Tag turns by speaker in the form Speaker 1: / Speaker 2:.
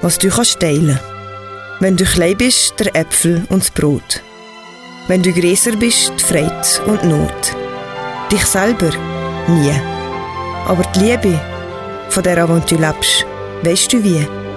Speaker 1: was du kannst teilen. Wenn du klein bist, der Äpfel und das Brot. Wenn du grösser bist, die Freude und die Not. Dich selber? Nie. Aber die Liebe, von der du lebst, weisst du wie?